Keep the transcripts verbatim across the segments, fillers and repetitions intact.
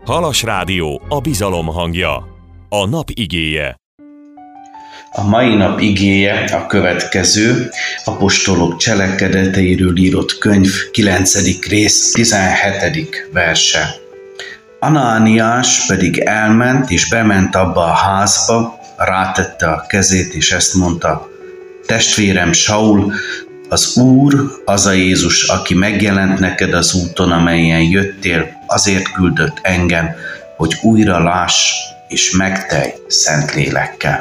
Halas Rádió, a bizalom hangja. A nap igéje. A mai nap igéje a következő, apostolok cselekedeteiről írott könyv kilencedik rész tizenhetedik verse. Anániás pedig elment és bement abba a házba, rátette a kezét és ezt mondta: testvérem Saul, az Úr, az a Jézus, aki megjelent neked az úton, amelyen jöttél, azért küldött engem, hogy újra láss és megtelj Szentlélekkel.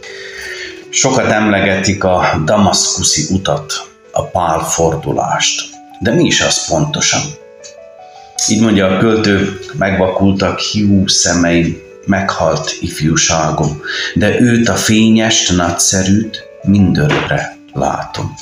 Sokat emlegetik a damaszkuszi utat, a Pál fordulást. De mi is az pontosan? Így mondja a költő: megvakultak hiú szemeim, meghalt ifjúságom, de őt a fényest, nagyszerűt mindörökre látom.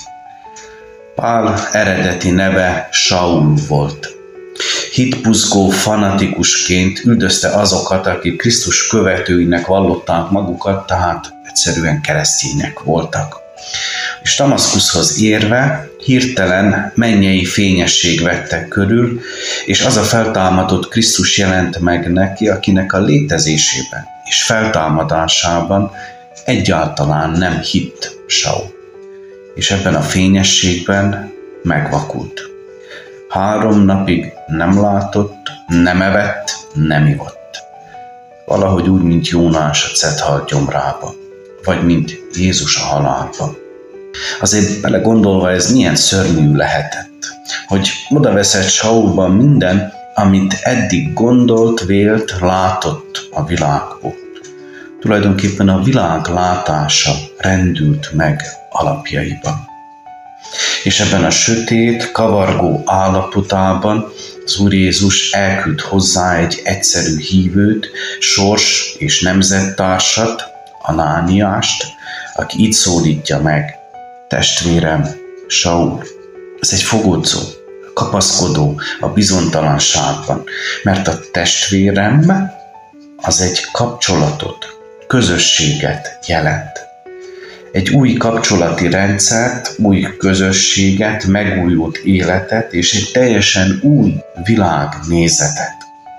Pál eredeti neve Saul volt. Hitbuzgó fanatikusként üldözte azokat, akik Krisztus követőinek vallották magukat, tehát egyszerűen keresztények voltak. És Damaszkuszhoz érve hirtelen mennyei fényesség vette körül, és az a feltámadott Krisztus jelent meg neki, akinek a létezésében és feltámadásában egyáltalán nem hitt Saul. És ebben a fényességben megvakult. Három napig nem látott, nem evett, nem ivott. Valahogy úgy, mint Jónás a cethal gyomrába, vagy mint Jézus a halálba. Azért belegondolva ez milyen szörnyű lehetett, hogy oda veszett Saulban minden, amit eddig gondolt, vélt, látott a világból. Tulajdonképpen a világ látása rendült meg alapjaiban. És ebben a sötét, kavargó állapotában az Úr Jézus elküld hozzá egy egyszerű hívőt, sors és nemzettársat, Anániást, aki így szólítja meg: testvérem Saul. Ez egy fogodzó, kapaszkodó a bizonytalanságban, mert a testvérem az egy kapcsolatot, közösséget jelent. Egy új kapcsolati rendszert, új közösséget, megújult életet és egy teljesen új világnézetet.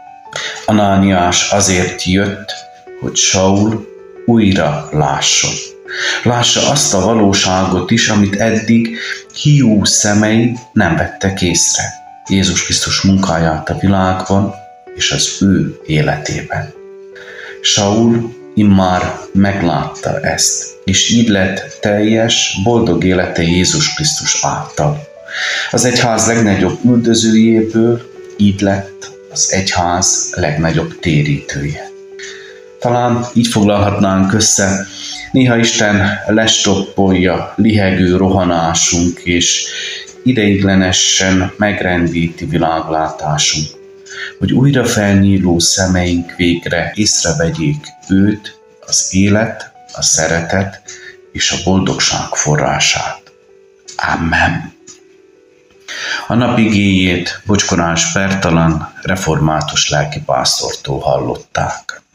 Anániás azért jött, hogy Saul újra lásson. Lássa azt a valóságot is, amit eddig hiú szemei nem vettek észre. Jézus Krisztus munkáját a világban és az ő életében. Saul immár meglátta ezt, és így lett teljes, boldog élete Jézus Krisztus által. Az egyház legnagyobb üldözőjéből így lett az egyház legnagyobb térítője. Talán így foglalhatnánk össze: néha Isten lestoppolja lihegő rohanásunk, és ideiglenesen megrendíti világlátásunk, hogy újra felnyíló szemeink végre észrevegyék őt, az élet, a szeretet és a boldogság forrását. Amen. A nap igéjét Bocskorás Bertalan református lelkipásztortól hallották.